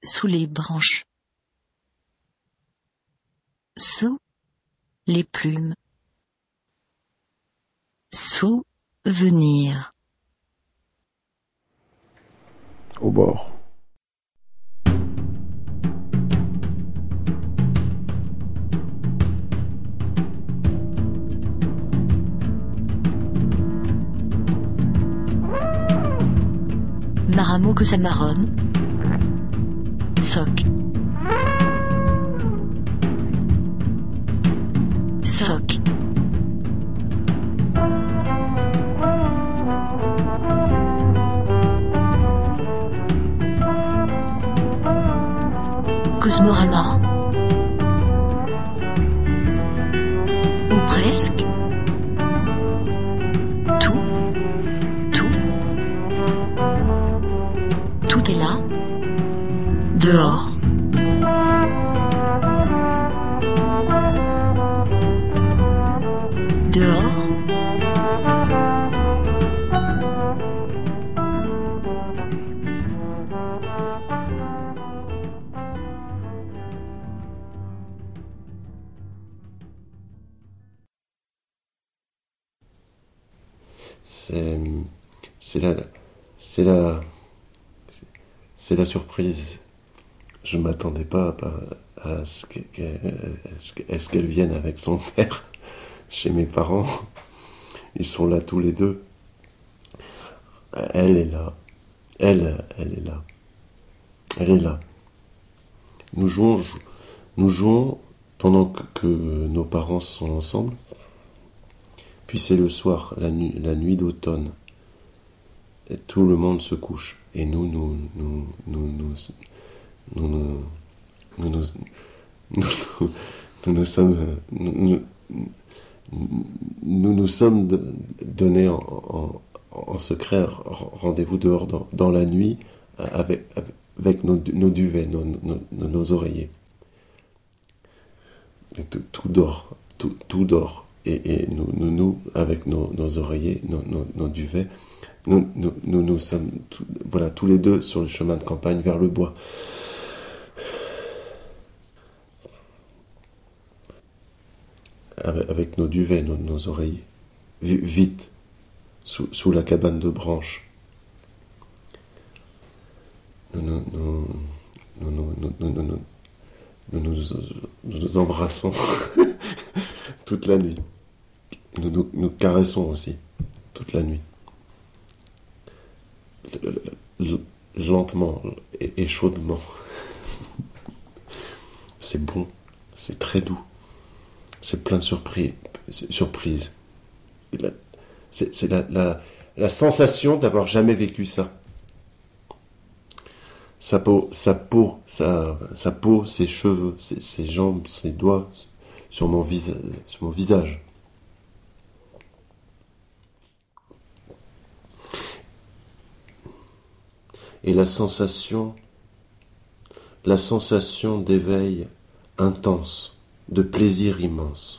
sous les branches. Sous les plumes. Souvenir. Au bord. Maramo Kosamarom. Soc. Soc. Cosmorama. Ou presque. Tout est là. Dehors. Dehors. C'est la surprise. Je m'attendais pas à ce qu'elle vienne avec son père chez mes parents. Ils sont là tous les deux. Elle est là. Elle est là. Elle est là. Nous jouons pendant que nos parents sont ensemble. Puis c'est le soir, la nuit d'automne. Et tout le monde se couche. Et nous nous sommes donnés en secret rendez-vous dehors dans la nuit avec nos duvets, nos oreillers. Et tout dort, tout dort. Et nous avec nos oreillers, nos duvets, nous sommes tous les deux sur le chemin de campagne vers le bois. Avec nos duvets, nos oreillers. Vite, sous la cabane de branches. Nous nous embrassons toute la nuit. Nous caressons aussi toute la nuit. Lentement et chaudement. C'est bon, c'est très doux. C'est plein de surprises. C'est la sensation d'avoir jamais vécu ça. Sa peau, ses cheveux, ses jambes, ses doigts sur mon visage. Et la sensation d'éveil intense, de plaisir immense.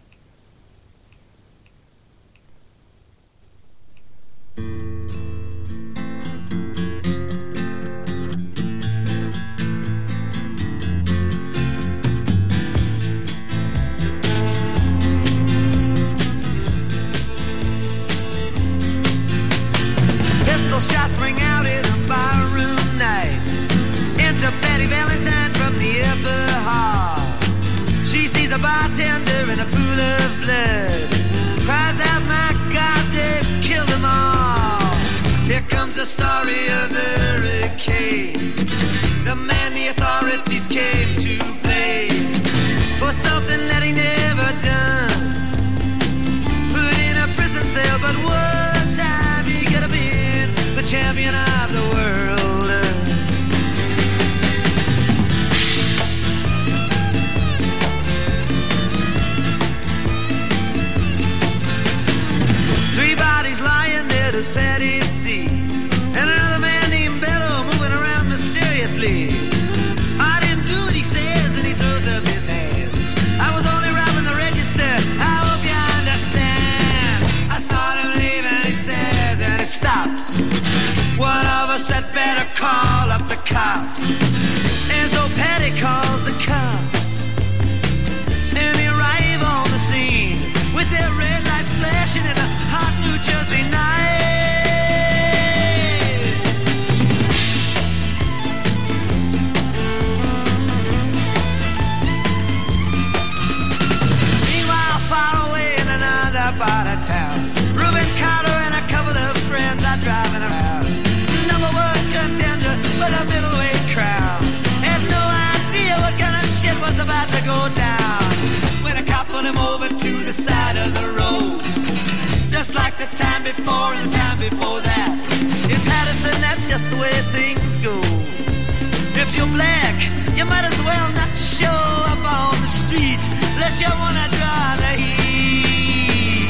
Pistol shots ring out in a barroom night. Enter Betty Valentine from the upper hall. She sees a bartender in a pool of blood. Cries out, my God, they've killed them all. Here comes the story of the hurricane. The man the authorities came to blame for something that he never done. Put in a prison cell, but one time he could have been the champion of the world. Three bodies lying there, does Patty see? And another man named Bello moving around mysteriously. I didn't do what he says, and he throws up his hands. I was only robbing the register, I hope you understand. I saw him leave and he says, and he stops. One of us had better call up the cops. more in the time before that. In Patterson, that's just the way things go. If you're black, you might as well not show up on the street unless you wanna draw the heat.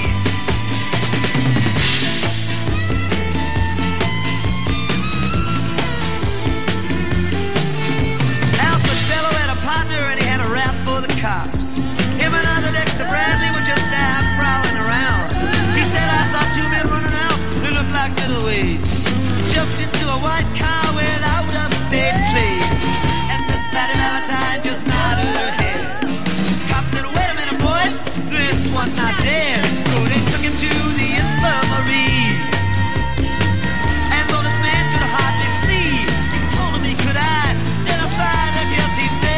Alfred Bellow had a partner and he had a rap for the cops. Him and other Dexter Bradley were just out prowling around. He said, I saw two men running out, they looked like middleweights. Jumped into a white car without upstate plates. And Miss Patty Valentine just nodded her head. Cops said, wait a minute, boys, this one's not dead. So they took him to the infirmary. And though this man could hardly see, he told him he could identify the guilty man.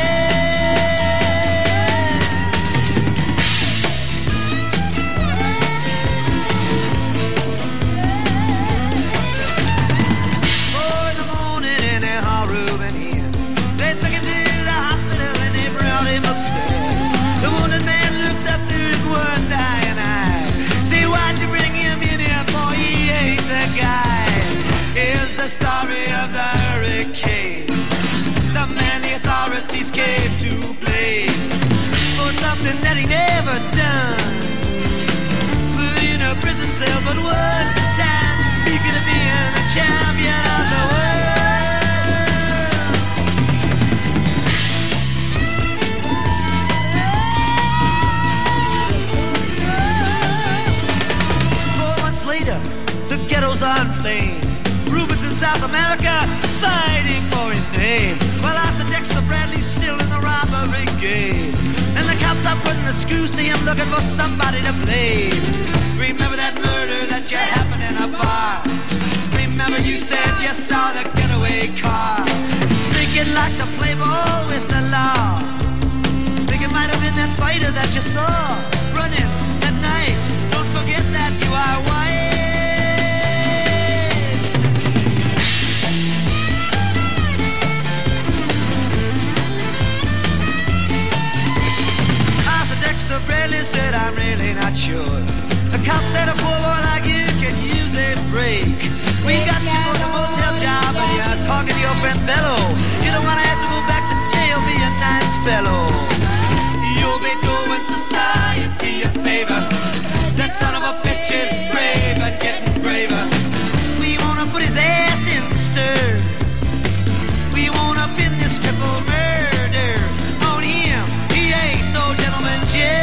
The story of the hurricane, the man the authorities came to blame for something that he never done. Put in a prison cell, but one time he could have been the champion of the world. 4 months later, the ghettos are inflamed. Rubens in South America fighting for his name, while Arthur Dexter Bradley's still in the robbery game. And the cops are putting the screws to him, looking for somebody to blame. Remember that murder that you happened in a bar? Remember you said you saw the getaway car? Thinking like to play ball with the law. Think it might have been that fighter that you saw running that night. Don't forget that you are white. Bradley said, I'm really not sure. The cop said a poor boy like you can use a break. We got you for the motel job and you're talking to your friend Bello. You don't want to have to go back to jail, be a nice fellow. You'll be doing society a favor. That son of a bitch is brave and getting braver. We wanna put his ass in the stir. We wanna pin this triple murder on him. He ain't no gentleman, Jay.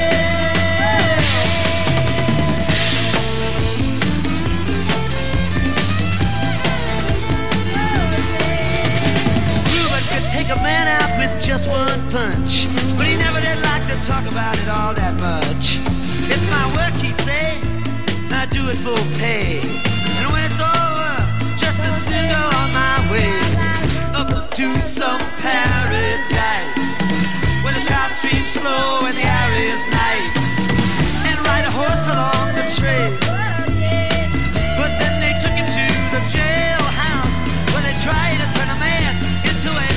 Take a man out with just one punch, but he never did like to talk about it all that much. It's my work, he'd say, I do it for pay. And when it's over, just as soon go on my way up to some paradise where the trout streams flow and the air is nice, and ride a horse along the trail. But then they took him to the jailhouse where they tried to turn a man into a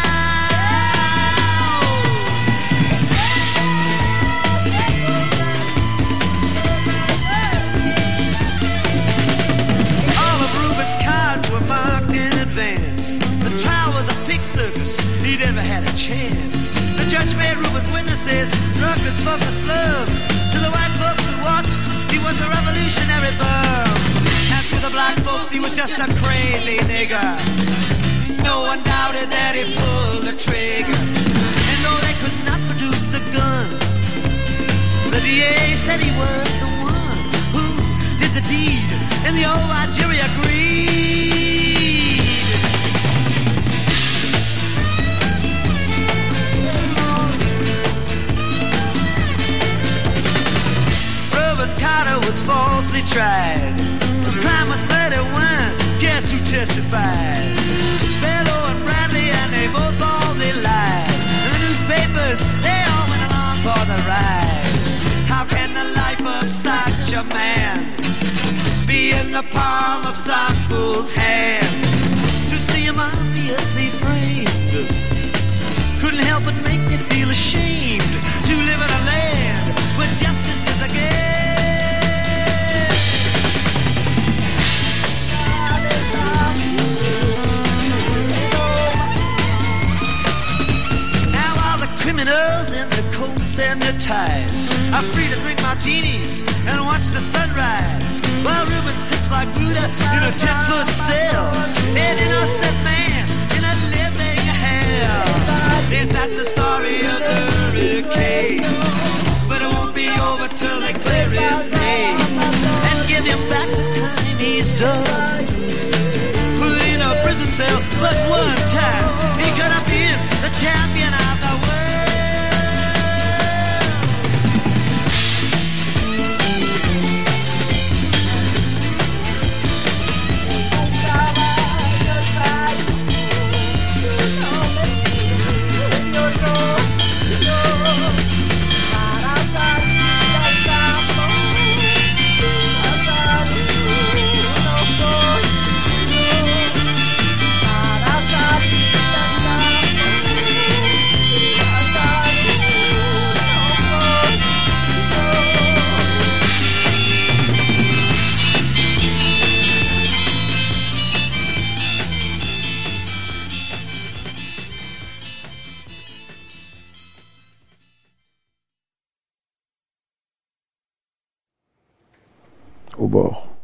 marked in advance. The trial was a pig circus, he never had a chance. The judge made Rubens witnesses, drunkards from the slums. To the white folks who watched, he was a revolutionary bum. And to the black folks, he was just a crazy nigger. No one doubted that he pulled the trigger. And though they could not produce the gun, the DA said he was the one who did the deed, and the old white jury agreed. Carter was falsely tried. The crime was murder one. Guess who testified? Bellow and Bradley, and they both all they lied. And the newspapers, they all went along for the ride. How can the life of such a man be in the palm of some fool's hand? To see him obviously framed couldn't help but make me feel ashamed to live in a land where justice is a game. ties. I'm free to drink martinis and watch the sunrise, while Reuben sits like Buddha in a 10-foot cell, an innocent man in a living hell. Yes, that's the story of the hurricane, but it won't be over till they clear his name and give him back the time he's done. Put in a prison cell, but one time he could have been the champion of the world. Au bord.